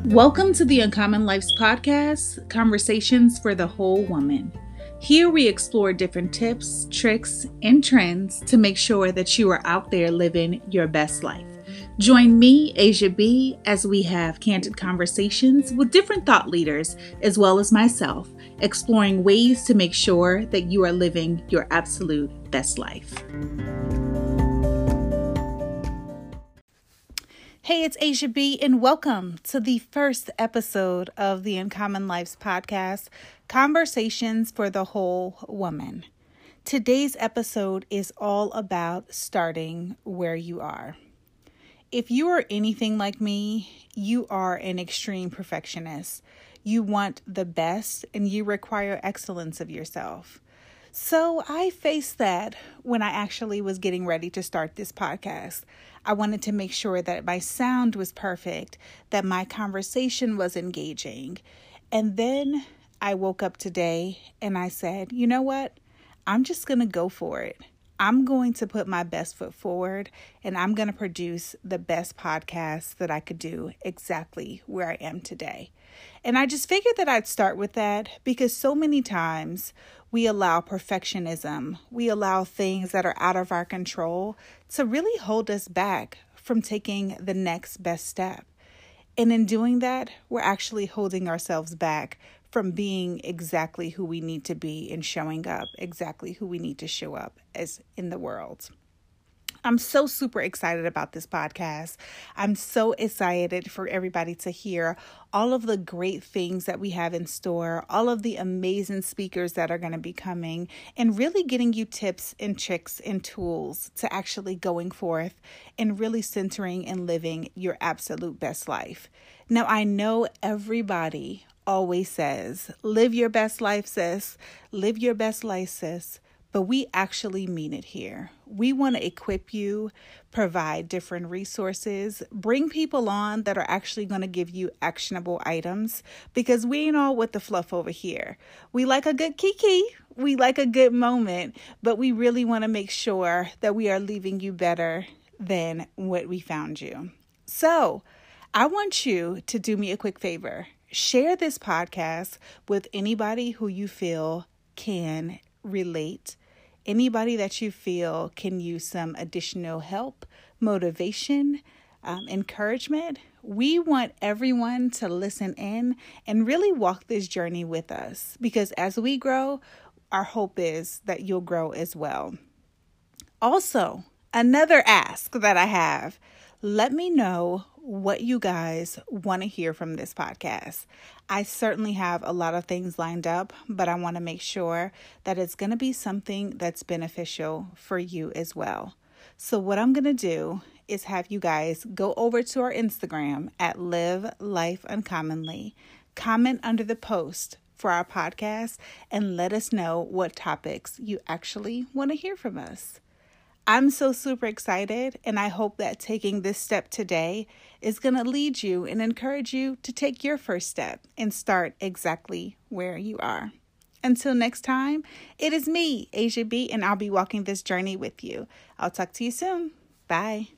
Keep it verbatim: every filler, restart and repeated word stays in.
Welcome to the Uncommon Lives podcast, conversations for the whole woman. Here we explore different tips, tricks, and trends to make sure that you are out there living your best life. Join me, Asia B, as we have candid conversations with different thought leaders, as well as myself, exploring ways to make sure that you are living your absolute best life. Hey, it's Asia B, and welcome to the first episode of the Uncommon Lives podcast, Conversations for the Whole Woman. Today's episode is all about starting where you are. If you are anything like me, you are an extreme perfectionist. You want the best and you require excellence of yourself. So I faced that when I actually was getting ready to start this podcast. I wanted to make sure that my sound was perfect, that my conversation was engaging. And then I woke up today and I said, you know what? I'm just going to go for it. I'm going to put my best foot forward and I'm going to produce the best podcast that I could do exactly where I am today. And I just figured that I'd start with that because so many times we allow perfectionism, we allow things that are out of our control to really hold us back from taking the next best step. And in doing that, we're actually holding ourselves back from being exactly who we need to be and showing up exactly who we need to show up as in the world. I'm so super excited about this podcast. I'm so excited for everybody to hear all of the great things that we have in store, all of the amazing speakers that are going to be coming, and really getting you tips and tricks and tools to actually going forth and really centering and living your absolute best life. Now, I know everybody always says, live your best life, sis. Live your best life, sis. But we actually mean it here. We want to equip you, provide different resources, bring people on that are actually going to give you actionable items because we ain't all with the fluff over here. We like a good kiki. We like a good moment, but we really want to make sure that we are leaving you better than what we found you. So I want you to do me a quick favor. Share this podcast with anybody who you feel can relate. Anybody that you feel can use some additional help, motivation, um, encouragement. We want everyone to listen in and really walk this journey with us because as we grow, our hope is that you'll grow as well. Also, another ask that I have, let me know what you guys want to hear from this podcast. I certainly have a lot of things lined up, but I want to make sure that it's going to be something that's beneficial for you as well. So what I'm going to do is have you guys go over to our Instagram at Live Life Uncommonly, comment under the post for our podcast, and let us know what topics you actually want to hear from us. I'm so super excited, and I hope that taking this step today is going to lead you and encourage you to take your first step and start exactly where you are. Until next time, it is me, Asia B, and I'll be walking this journey with you. I'll talk to you soon. Bye.